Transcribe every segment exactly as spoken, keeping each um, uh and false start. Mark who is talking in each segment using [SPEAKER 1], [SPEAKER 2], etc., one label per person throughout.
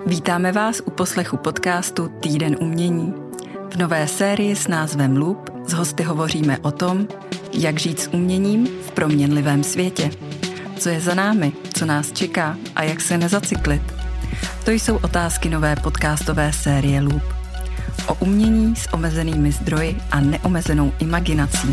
[SPEAKER 1] Vítáme vás u poslechu podcastu Týden umění. V nové sérii s názvem Loop s hosty hovoříme o tom, jak žít s uměním v proměnlivém světě. Co je za námi, co nás čeká a jak se nezacyklit. To jsou otázky nové podcastové série Loop. O umění s omezenými zdroji a neomezenou imaginací.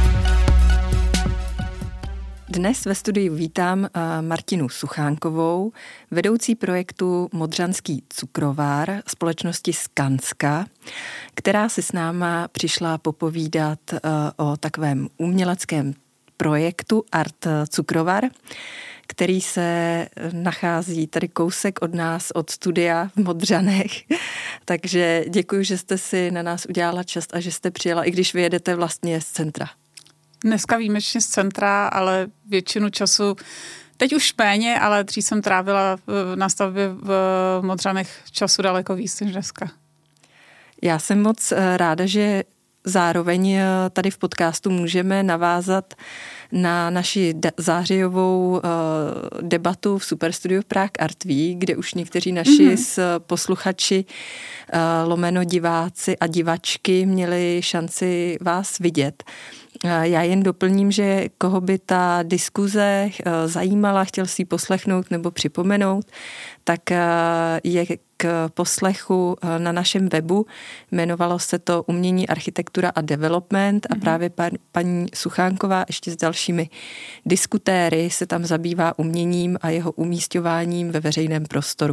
[SPEAKER 1] Dnes ve studiu vítám Martinu Suchánkovou, vedoucí projektu Modřanský cukrovár společnosti Skanska, která si s náma přišla popovídat o takovém uměleckém projektu Art Cukrovar, který se nachází tady kousek od nás, od studia v Modřanech. Takže děkuji, že jste si na nás udělala čas a že jste přijela, i když vyjedete vlastně z centra.
[SPEAKER 2] Dneska výjimečně z centra, ale většinu času, teď už méně, ale dřív jsem trávila na stavbě v Modřanech času daleko víc než dneska.
[SPEAKER 1] Já jsem moc ráda, že zároveň tady v podcastu můžeme navázat na naši zářijovou debatu v Superstudiu Prague Art Week, kde už někteří naši mm-hmm. posluchači, lomeno diváci a divačky měli šanci vás vidět. Já jen doplním, že koho by ta diskuze zajímala, chtěl si ji poslechnout nebo připomenout, tak je k poslechu na našem webu. Jmenovalo se to Umění, architektura a development a právě pan, paní Suchánková ještě s dalšími diskutéry se tam zabývá uměním a jeho umísťováním ve veřejném prostoru.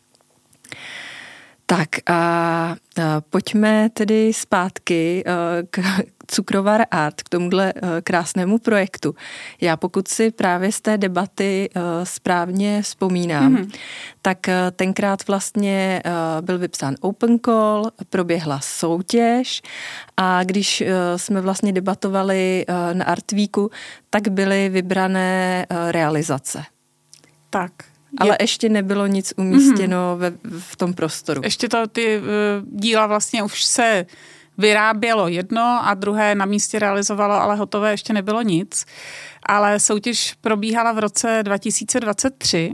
[SPEAKER 1] Tak a pojďme tedy zpátky k Cukrovar Art, k tomuhle krásnému projektu. Já pokud si právě z té debaty správně vzpomínám, mm-hmm. tak tenkrát vlastně byl vypsán open call, proběhla soutěž a když jsme vlastně debatovali na Art Weeku, tak byly vybrané realizace.
[SPEAKER 2] Tak.
[SPEAKER 1] Ale je... ještě nebylo nic umístěno mm-hmm. ve, v tom prostoru.
[SPEAKER 2] Ještě to ty uh, díla vlastně už se vyrábělo jedno a druhé na místě realizovalo, ale hotové ještě nebylo nic. Ale soutěž probíhala v roce dva tisíce dvacet tři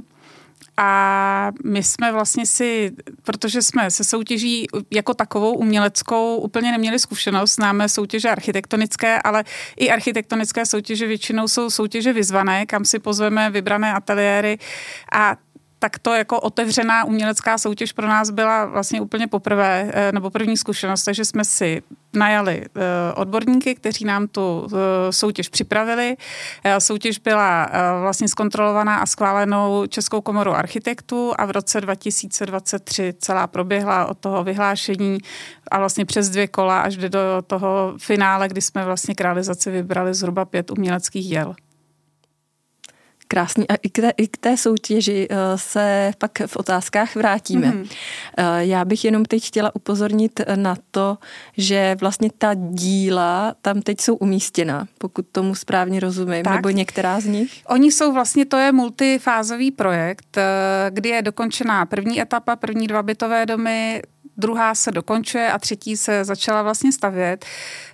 [SPEAKER 2] a my jsme vlastně si, protože jsme se soutěží jako takovou uměleckou úplně neměli zkušenost, známe soutěže architektonické, ale i architektonické soutěže většinou jsou soutěže vyzvané, kam si pozveme vybrané ateliéry a tak to jako otevřená umělecká soutěž pro nás byla vlastně úplně poprvé, nebo první zkušenost, takže jsme si najali odborníky, kteří nám tu soutěž připravili. Soutěž byla vlastně zkontrolovaná a schválenou Českou komorou architektů a v roce dva tisíce dvacet tři celá proběhla od toho vyhlášení a vlastně přes dvě kola až do toho finále, kdy jsme vlastně k realizaci vybrali zhruba pět uměleckých děl.
[SPEAKER 1] Krásný. A i k, té, i k té soutěži se pak v otázkách vrátíme. Mm-hmm. Já bych jenom teď chtěla upozornit na to, že vlastně ta díla tam teď jsou umístěna, pokud tomu správně rozumím, tak, nebo některá z nich?
[SPEAKER 2] Oni jsou vlastně, to je multifázový projekt, kdy je dokončená první etapa, první dva bytové domy, druhá se dokončuje a třetí se začala vlastně stavět.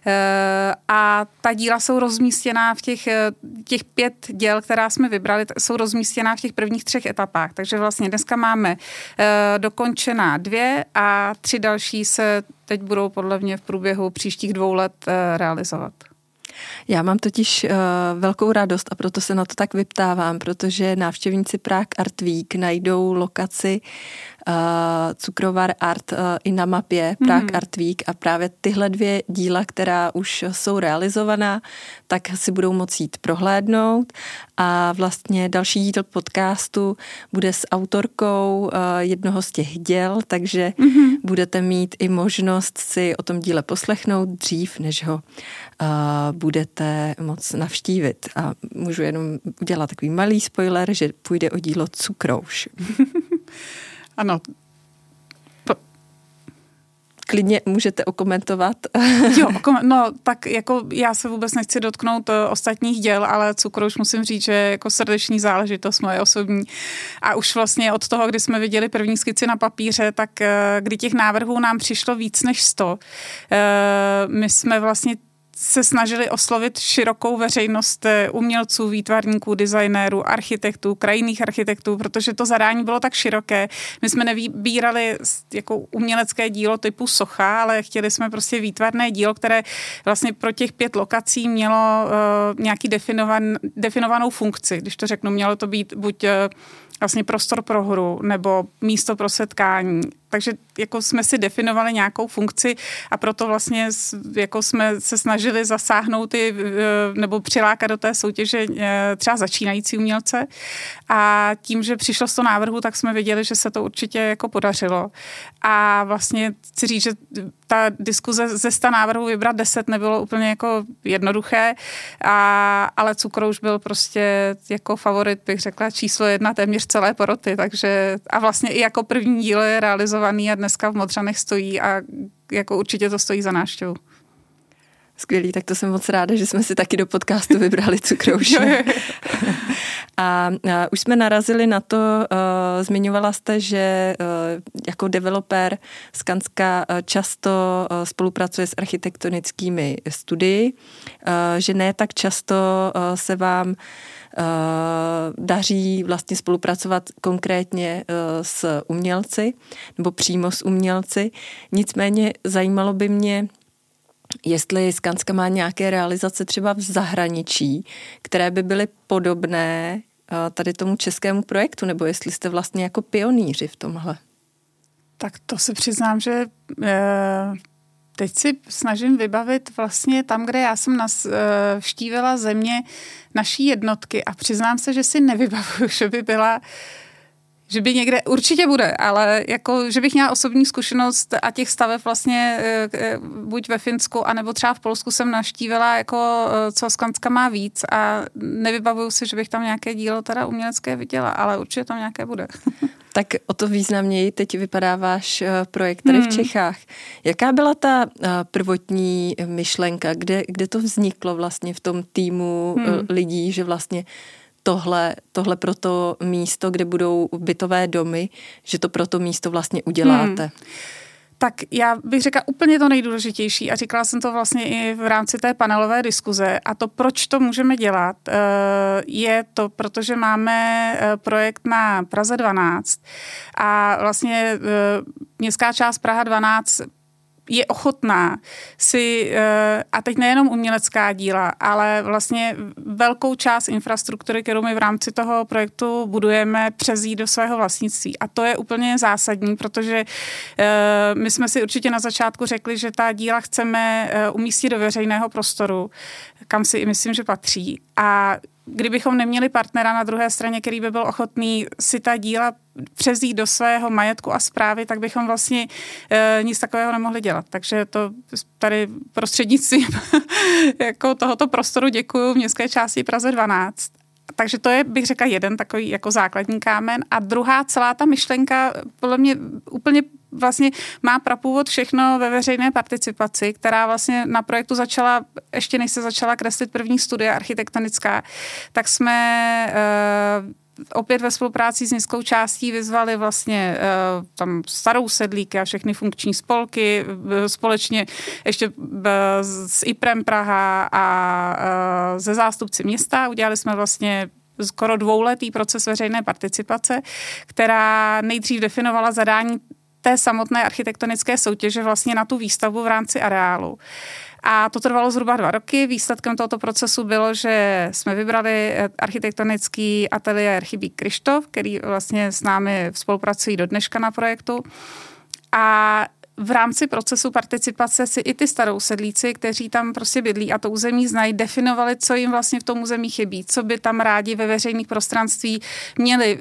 [SPEAKER 2] A ta díla jsou rozmístěná v těch, těch pět děl, která jsme vybrali, jsou rozmístěná v těch prvních třech etapách. Takže vlastně dneska máme dokončená dvě a tři další se teď budou podle mě v průběhu příštích dvou let realizovat.
[SPEAKER 1] Já mám totiž uh, velkou radost a proto se na to tak vyptávám, protože návštěvníci Prague Art Week najdou lokaci uh, Cukrovar Art uh, i na mapě Prague mm. Art Week a právě tyhle dvě díla, která už jsou realizovaná, tak si budou moci jít prohlédnout a vlastně další díl podcastu bude s autorkou uh, jednoho z těch děl, takže mm-hmm. budete mít i možnost si o tom díle poslechnout dřív, než ho uh, budete moc navštívit. A můžu jenom udělat takový malý spoiler, že půjde o dílo Cukrouš.
[SPEAKER 2] Ano.
[SPEAKER 1] Klidně můžete okomentovat.
[SPEAKER 2] Jo, no tak jako já se vůbec nechci dotknout ostatních děl, ale Cukrouš musím říct, že jako srdeční záležitost moje osobní. A už vlastně od toho, kdy jsme viděli první skici na papíře, tak kdy těch návrhů nám přišlo víc než sto. My jsme vlastně se snažili oslovit širokou veřejnost umělců, výtvarníků, designérů, architektů, krajinných architektů, protože to zadání bylo tak široké. My jsme nevybírali jako umělecké dílo typu socha, ale chtěli jsme prostě výtvarné dílo, které vlastně pro těch pět lokací mělo uh, nějaký definovan, definovanou funkci. Když to řeknu, mělo to být buď uh, vlastně prostor pro hru nebo místo pro setkání. Takže jako jsme si definovali nějakou funkci a proto vlastně jako jsme se snažili zasáhnout i, nebo přilákat do té soutěže třeba začínající umělce. A tím, že přišlo z toho návrhu, tak jsme věděli, že se to určitě jako podařilo. A vlastně chci říct, že ta diskuze ze sta návrhů vybrat deset nebylo úplně jako jednoduché, a, ale Cukrouš byl prostě jako favorit, bych řekla, číslo jedna téměř celé poroty. Takže a vlastně i jako první dílo je realizovaný a dneska v Modřanech stojí a jako určitě to stojí za návštěvu.
[SPEAKER 1] Skvělý, tak to jsem moc ráda, že jsme si taky do podcastu vybrali Cukrouše. A, a už jsme narazili na to, uh, zmiňovala jste, že uh, jako developer Skanska uh, často uh, spolupracuje s architektonickými studii, uh, že ne tak často uh, se vám Uh, daří vlastně spolupracovat konkrétně uh, s umělci nebo přímo s umělci. Nicméně zajímalo by mě, jestli Skanska má nějaké realizace třeba v zahraničí, které by byly podobné uh, tady tomu českému projektu, nebo jestli jste vlastně jako pionýři v tomhle.
[SPEAKER 2] Tak to se přiznám, že uh... teď si snažím vybavit vlastně tam, kde já jsem navštívila země naší jednotky a přiznám se, že si nevybavuju, že by byla, že by někde, určitě bude, ale jako, že bych měla osobní zkušenost a těch staveb vlastně buď ve Finsku, anebo třeba v Polsku jsem navštívila, jako co Skanska má víc a nevybavuju si, že bych tam nějaké dílo teda umělecké viděla, ale určitě tam nějaké bude.
[SPEAKER 1] Tak o to významněji teď vypadá váš projekt tady hmm. v Čechách. Jaká byla ta prvotní myšlenka, kde, kde to vzniklo vlastně v tom týmu hmm. lidí, že vlastně tohle, tohle pro to místo, kde budou bytové domy, že to pro to místo vlastně uděláte? Hmm.
[SPEAKER 2] Tak já bych řekla úplně to nejdůležitější a říkala jsem to vlastně i v rámci té panelové diskuze a to, proč to můžeme dělat, je to, protože máme projekt na Praze dvanáct a vlastně městská část Praha dvanáct je ochotná si, a teď nejenom umělecká díla, ale vlastně velkou část infrastruktury, kterou my v rámci toho projektu budujeme, přezít do svého vlastnictví. A to je úplně zásadní, protože my jsme si určitě na začátku řekli, že ta díla chceme umístit do veřejného prostoru, kam si i myslím, že patří. A kdybychom neměli partnera na druhé straně, který by byl ochotný si ta díla přezít do svého majetku a správy, tak bychom vlastně e, nic takového nemohli dělat. Takže to tady prostřednictvím jako tohoto prostoru děkuju městské části Praze dvanáct. Takže to je, bych řekla, jeden takový jako základní kámen. A druhá celá ta myšlenka podle mě úplně vlastně má prapůvod všechno ve veřejné participaci, která vlastně na projektu začala, ještě než se začala kreslit první studie architektonická, tak jsme e, opět ve spolupráci s městskou částí vyzvali vlastně e, tam starou sedlíky a všechny funkční spolky, e, společně ještě e, s IPRem Praha a e, ze zástupci města. Udělali jsme vlastně skoro dvouletý proces veřejné participace, která nejdřív definovala zadání té samotné architektonické soutěže vlastně na tu výstavbu v rámci areálu. A to trvalo zhruba dva roky. Výsledkem tohoto procesu bylo, že jsme vybrali architektonický ateliér Chybík Kryštof, který vlastně s námi spolupracují do dneška na projektu. A v rámci procesu participace si i ty starousedlíci, kteří tam prostě bydlí a to území znají, definovali, co jim vlastně v tom území chybí, co by tam rádi ve veřejných prostranství měli,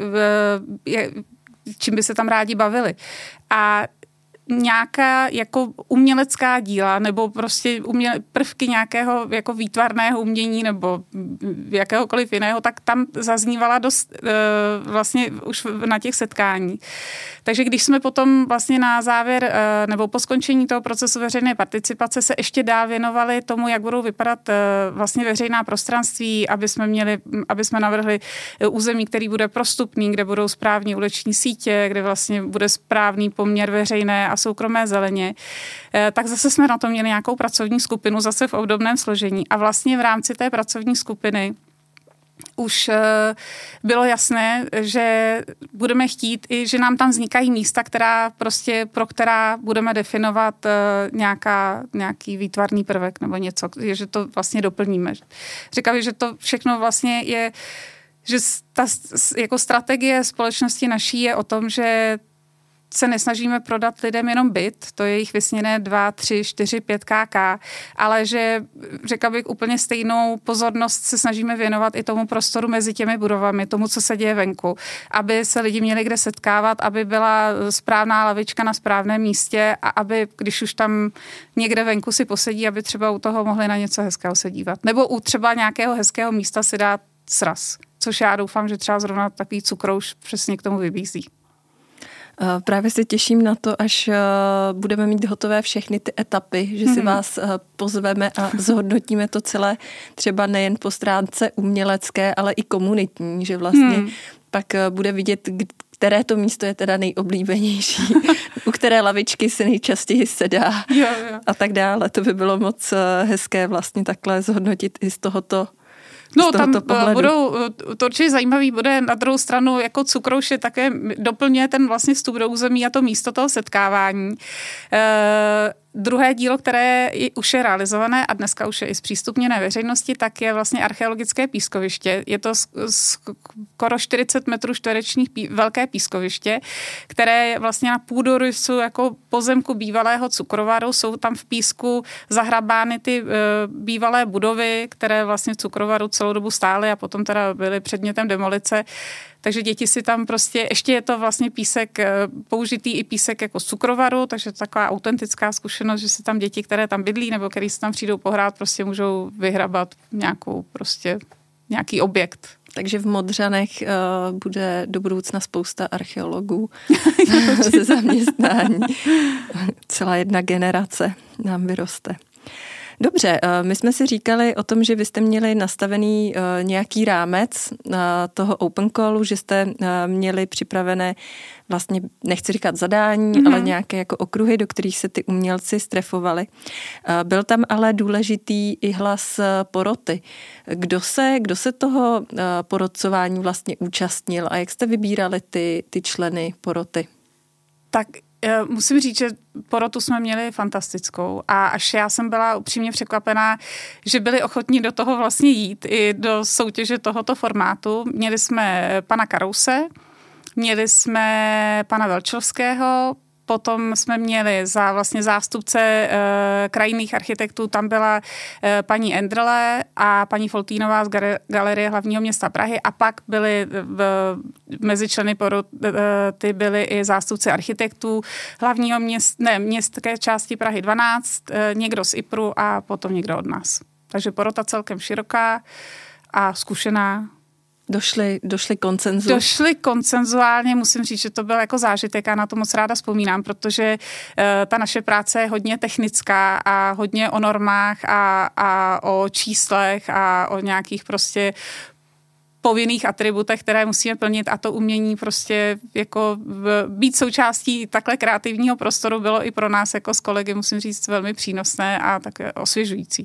[SPEAKER 2] čím by se tam rádi bavili. A nějaká jako umělecká díla nebo prostě uměle, prvky nějakého jako výtvarného umění nebo jakéhokoliv jiného, tak tam zaznívala dost e, vlastně už na těch setkáních. Takže když jsme potom vlastně na závěr e, nebo po skončení toho procesu veřejné participace se ještě dál věnovali tomu, jak budou vypadat e, vlastně veřejná prostranství, aby jsme měli, aby jsme navrhli území, který bude prostupný, kde budou správní uliční sítě, kde vlastně bude správný poměr veřejné a a soukromé zeleně, tak zase jsme na to měli nějakou pracovní skupinu, zase v obdobném složení. A vlastně v rámci té pracovní skupiny už bylo jasné, že budeme chtít i, že nám tam vznikají místa, která prostě, pro která budeme definovat nějaká, nějaký výtvarný prvek nebo něco, že to vlastně doplníme. Říkali, že to všechno vlastně je, že ta jako strategie společnosti naší je o tom, že se nesnažíme prodat lidem jenom byt, to je jich vysněné dva, tři, čtyři, pět ká, ale že, řekla bych, úplně stejnou pozornost se snažíme věnovat i tomu prostoru mezi těmi budovami, tomu, co se děje venku, aby se lidi měli kde setkávat, aby byla správná lavička na správném místě a aby, když už tam někde venku si posedí, aby třeba u toho mohli na něco hezkého se dívat. Nebo u třeba nějakého hezkého místa si dát sraz, což já doufám, že třeba zrovna takový cukrouš přesně k tomu vybízí.
[SPEAKER 1] Právě se těším na to, až budeme mít hotové všechny ty etapy, že si vás pozveme a zhodnotíme to celé třeba nejen po stránce umělecké, ale i komunitní, že vlastně hmm. pak bude vidět, které to místo je teda nejoblíbenější, u které lavičky se nejčastěji sedá
[SPEAKER 2] jo, jo.
[SPEAKER 1] a tak dále. To by bylo moc hezké vlastně takhle zhodnotit i z tohoto
[SPEAKER 2] No, tam pohledu. budou, to určitě zajímavý bude na druhou stranu, jako cukrouš je také, doplňuje ten vlastně vstup do území a to místo toho setkávání. E, Druhé dílo, které je, už je realizované a dneska už je i zpřístupněné veřejnosti, tak je vlastně archeologické pískoviště. Je to skoro čtyřicet metrů čtverečních pí, velké pískoviště, které je vlastně na půdorysu jako pozemku bývalého cukrovaru. Jsou tam v písku zahrabány ty e, bývalé budovy, které vlastně v cukrovaru celou dobu stály a potom teda byly předmětem demolice. Takže děti si tam prostě, ještě je to vlastně písek, použitý i písek jako z cukrovaru, takže to taková autentická zkušenost, že si tam děti, které tam bydlí nebo který si tam přijdou pohrát, prostě můžou vyhrabat nějakou prostě, nějaký objekt.
[SPEAKER 1] Takže v Modřanech uh, bude do budoucna spousta archeologů ze zaměstnání. Celá jedna generace nám vyroste. Dobře, my jsme si říkali o tom, že vy jste měli nastavený nějaký rámec toho open callu, že jste měli připravené vlastně, nechci říkat zadání, mm-hmm. ale nějaké jako okruhy, do kterých se ty umělci strefovali. Byl tam ale důležitý i hlas poroty. Kdo se, kdo se toho porotcování vlastně účastnil a jak jste vybírali ty, ty členy poroty?
[SPEAKER 2] Tak musím říct, že porotu jsme měli fantastickou a až já jsem byla upřímně překvapená, že byli ochotní do toho vlastně jít i do soutěže tohoto formátu. Měli jsme pana Karouse, měli jsme pana Velčovského, potom jsme měli za vlastně zástupce e, krajinných architektů, tam byla e, paní Endrle a paní Foltínová z Galerie hlavního města Prahy a pak byly v, mezi členy poroty byly i zástupci architektů hlavního města, ne, městské části Prahy dvanáct, e, někdo z IPRu a potom někdo od nás. Takže porota celkem široká a zkušená.
[SPEAKER 1] Došli, došli konsenzu.
[SPEAKER 2] Došli konsenzuálně, musím říct, že to byl jako zážitek a na to moc ráda vzpomínám, protože uh, ta naše práce je hodně technická a hodně o normách a, a o číslech a o nějakých prostě povinných atributech, které musíme plnit a to umění prostě jako být součástí takhle kreativního prostoru bylo i pro nás jako s kolegy, musím říct, velmi přínosné a také osvěžující.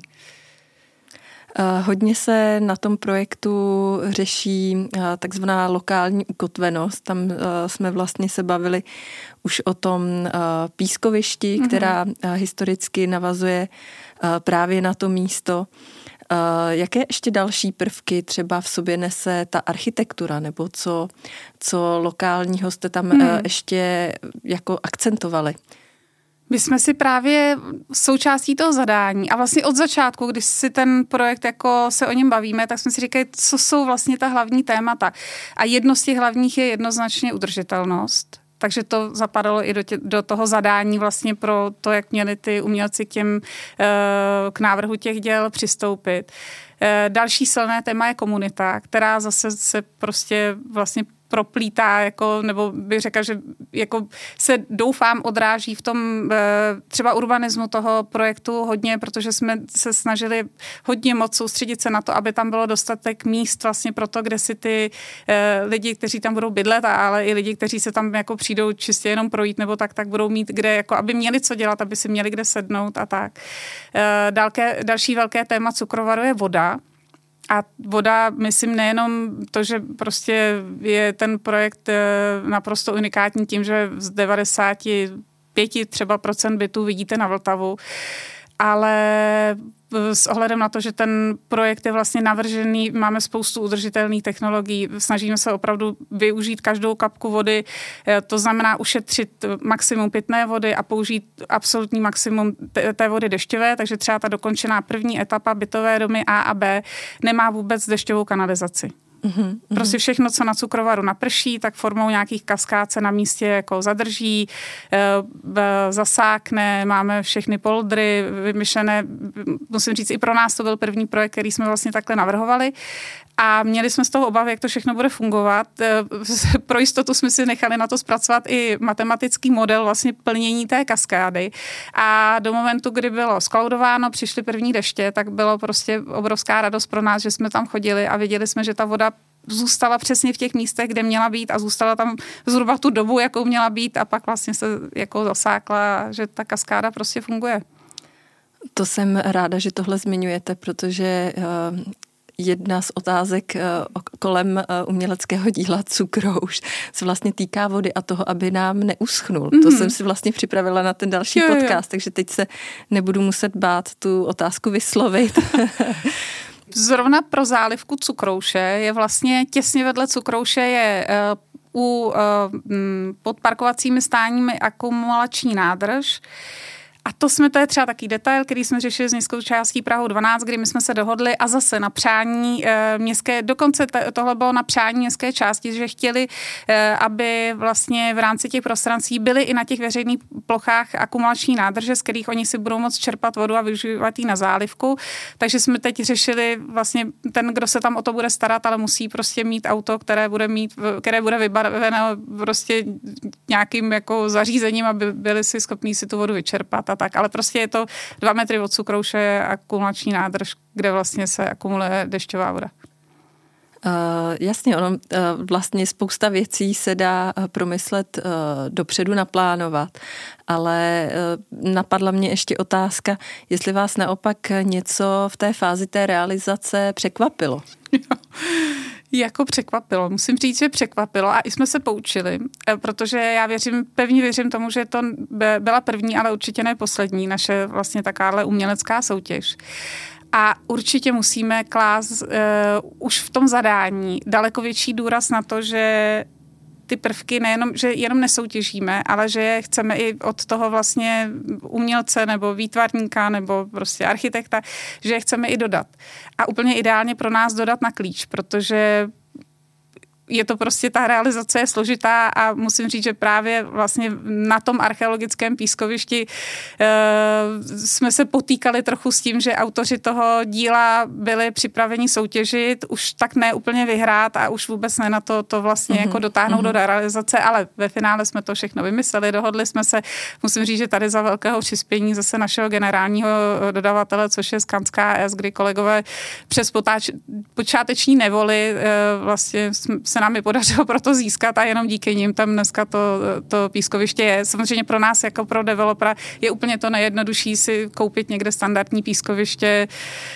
[SPEAKER 1] Hodně se na tom projektu řeší takzvaná lokální ukotvenost. Tam jsme vlastně se bavili už o tom pískovišti, mm-hmm. která historicky navazuje právě na to místo. Jaké ještě další prvky třeba v sobě nese ta architektura, nebo co, co lokálního jste tam mm. ještě jako akcentovali?
[SPEAKER 2] My jsme si právě součástí toho zadání a vlastně od začátku, když si ten projekt jako se o něm bavíme, tak jsme si říkali, co jsou vlastně ta hlavní témata. A jedno z těch hlavních je jednoznačně udržitelnost. Takže to zapadalo i do, tě, do toho zadání vlastně pro to, jak měli ty umělci k, těm, k návrhu těch děl přistoupit. Další silné téma je komunita, která zase se prostě vlastně proplítá, jako, nebo bych řekla, že jako se doufám odráží v tom třeba urbanismu toho projektu hodně, protože jsme se snažili hodně moc soustředit se na to, aby tam bylo dostatek míst vlastně pro to, kde si ty lidi, kteří tam budou bydlet, ale i lidi, kteří se tam jako přijdou čistě jenom projít nebo tak, tak budou mít kde, jako aby měli co dělat, aby si měli kde sednout a tak. Dalké, další velké téma cukrovaru je voda. A voda, myslím, nejenom to, že prostě je ten projekt naprosto unikátní tím, že z devadesát pět třeba procent bytů vidíte na Vltavu, ale s ohledem na to, že ten projekt je vlastně navržený, máme spoustu udržitelných technologií, snažíme se opravdu využít každou kapku vody, to znamená ušetřit maximum pitné vody a použít absolutní maximum té vody dešťové, takže třeba ta dokončená první etapa bytové domy A a B nemá vůbec dešťovou kanalizaci. Uhum, prostě všechno, co na cukrovaru naprší, tak formou nějakých kaskád se na místě jako zadrží, zasákne, máme všechny poldry vymyšlené. Musím říct, i pro nás to byl první projekt, který jsme vlastně takhle navrhovali. A měli jsme z toho obavy, jak to všechno bude fungovat. Pro jistotu jsme si nechali na to zpracovat i matematický model vlastně plnění té kaskády. A do momentu, kdy bylo skloudováno, přišly první deště, tak bylo prostě obrovská radost pro nás, že jsme tam chodili a viděli jsme, že ta voda zůstala přesně v těch místech, kde měla být a zůstala tam zhruba tu dobu, jakou měla být a pak vlastně se jako zasákla, že ta kaskáda prostě funguje.
[SPEAKER 1] To jsem ráda, že tohle zmiňujete, protože jedna z otázek kolem uměleckého díla Cukrouš se vlastně týká vody a toho, aby nám neuschnul. Mm-hmm. To jsem si vlastně připravila na ten další jo, podcast, jo. Takže teď se nebudu muset bát tu otázku vyslovit.
[SPEAKER 2] Zrovna pro zálivku Cukrouše je vlastně těsně vedle Cukrouše je uh, u uh, pod parkovacími stáními akumulační nádrž. A to jsme, to je třeba takový detail, který jsme řešili s městskou částí Prahou dvanáct, kdy my jsme se dohodli a zase na přání e, městské, dokonce t- tohle bylo na přání městské části, že chtěli, e, aby vlastně v rámci těch prostranství byly i na těch veřejných plochách akumulační nádrže, z kterých oni si budou moct čerpat vodu a využívat ji na zálivku. Takže jsme teď řešili vlastně ten, kdo se tam o to bude starat, ale musí prostě mít auto, které bude mít, které bude vybaveno prostě nějakým jako zařízením, aby byli si schopní si tu vodu vyčerpat. Tak, ale prostě je to dva metry od Cukrouše akumulační nádrž, kde vlastně se akumuluje dešťová voda.
[SPEAKER 1] Uh, jasně, ono uh, vlastně spousta věcí se dá uh, promyslet uh, dopředu, naplánovat, ale uh, napadla mě ještě otázka, jestli vás naopak něco v té fázi té realizace překvapilo.
[SPEAKER 2] Jako překvapilo. Musím říct, že překvapilo a i jsme se poučili, protože já věřím, pevně věřím tomu, že to byla první, ale určitě ne poslední naše vlastně takováhle umělecká soutěž. A určitě musíme klást uh, už v tom zadání daleko větší důraz na to, že ty prvky nejenom, že jenom nesoutěžíme, ale že je chceme i od toho vlastně umělce nebo výtvarníka nebo prostě architekta, že je chceme i dodat. A úplně ideálně pro nás dodat na klíč, protože je to prostě, ta realizace je složitá a musím říct, že právě vlastně na tom archeologickém pískovišti e, jsme se potýkali trochu s tím, že autoři toho díla byli připraveni soutěžit, už tak ne úplně vyhrát a už vůbec ne na to, to vlastně mm-hmm. jako dotáhnout mm-hmm. do realizace, ale ve finále jsme to všechno vymysleli, dohodli jsme se, musím říct, že tady za velkého přispění zase našeho generálního dodavatele, což je Skanská á es, kdy kolegové přes potáč, počáteční nevoli e, vlastně se nám je podařilo proto získat a jenom díky nim tam dneska to, to pískoviště je. Samozřejmě pro nás jako pro developera je úplně to nejjednodušší si koupit někde standardní pískoviště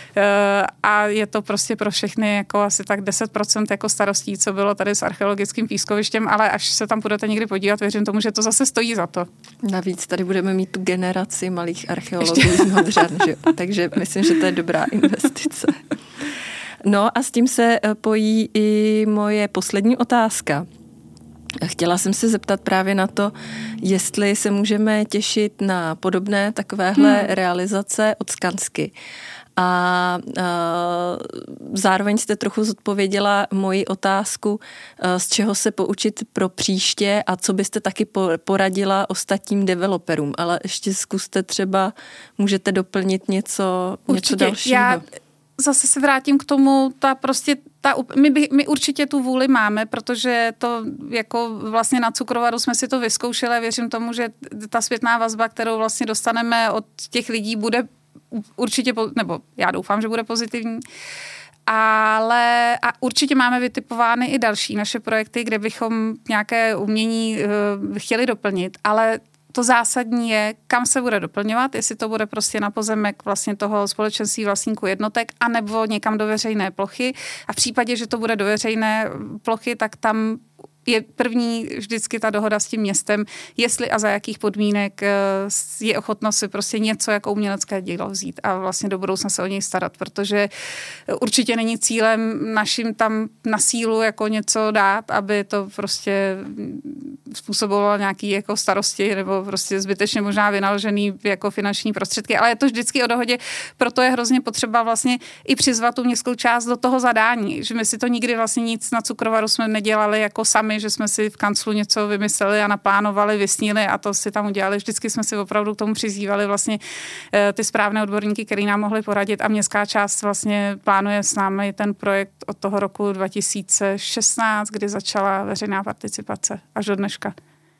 [SPEAKER 2] a je to prostě pro všechny jako asi tak deset procent jako starostí, co bylo tady s archeologickým pískovištěm, ale až se tam budete někdy podívat, věřím tomu, že to zase stojí za to.
[SPEAKER 1] Navíc tady budeme mít tu generaci malých archeologů z Modřan, že? Takže myslím, že to je dobrá investice. No a s tím se pojí i moje poslední otázka. Chtěla jsem se zeptat právě na to, jestli se můžeme těšit na podobné takovéhle hmm. realizace od Skansky. A, a zároveň jste trochu zodpověděla moji otázku, z čeho se poučit pro příště a co byste taky poradila ostatním developerům. Ale ještě zkuste třeba, můžete doplnit něco, něco dalšího. Já
[SPEAKER 2] zase se vrátím k tomu, ta prostě, ta, my, by, my určitě tu vůli máme, protože to jako vlastně na Cukrovaru jsme si to vyzkoušeli a věřím tomu, že ta zpětná vazba, kterou vlastně dostaneme od těch lidí, bude určitě, nebo já doufám, že bude pozitivní. Ale a určitě máme vytipovány i další naše projekty, kde bychom nějaké umění uh, chtěli doplnit, ale to zásadní je, kam se bude doplňovat, jestli to bude prostě na pozemek vlastně toho společenství vlastníků jednotek, anebo někam do veřejné plochy. A v případě, že to bude do veřejné plochy, tak tam je první vždycky ta dohoda s tím městem, jestli a za jakých podmínek je ochotno si prostě něco jako umělecké dílo vzít a vlastně do budoucna se o něj starat, protože určitě není cílem našim tam na sílu jako něco dát, aby to prostě způsobovalo nějaký jako starosti nebo prostě zbytečně možná vynaložený jako finanční prostředky, ale je to vždycky o dohodě, proto je hrozně potřeba vlastně i přizvat tu městskou část do toho zadání, že my si to nikdy vlastně nic na Cukrovaru jsme nedělali jako sami, že jsme si v kanclu něco vymysleli a naplánovali, vysnili a to si tam udělali. Vždycky jsme si opravdu k tomu přizývali vlastně ty správné odborníky, který nám mohli poradit a městská část vlastně plánuje s námi ten projekt od toho roku dva tisíce šestnáct, kdy začala veřejná participace až do dneška.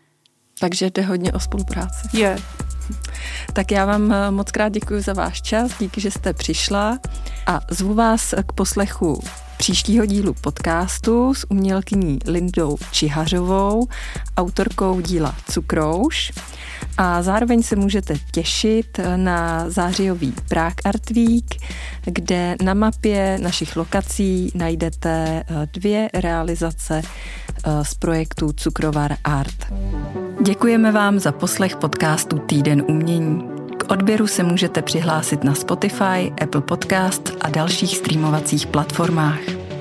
[SPEAKER 1] Takže jde hodně o spolupráci.
[SPEAKER 2] Je. Yeah.
[SPEAKER 1] Tak já vám moc krát děkuji za váš čas, díky, že jste přišla a zvu vás k poslechu příštího dílu podcastu s umělkyní Lindou Čihařovou, autorkou díla Cukrouš. A zároveň se můžete těšit na zářijový Prague Art Week, kde na mapě našich lokací najdete dvě realizace z projektu Cukrovar Art. Děkujeme vám za poslech podcastu Týden umění. K odběru se můžete přihlásit na Spotify, Apple Podcast a dalších streamovacích platformách.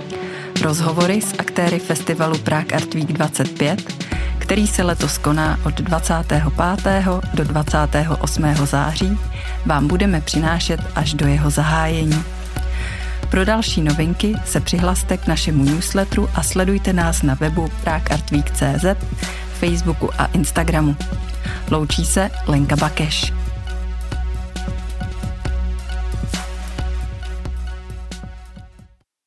[SPEAKER 1] Rozhovory s aktéry festivalu Prague Art Week dvacet pět, který se letos koná od dvacátého pátého do dvacátého osmého září, vám budeme přinášet až do jeho zahájení. Pro další novinky se přihlaste k našemu newsletteru a sledujte nás na webu prague art week tečka cé zet, Facebooku a Instagramu. Loučí se Lenka Bakeš.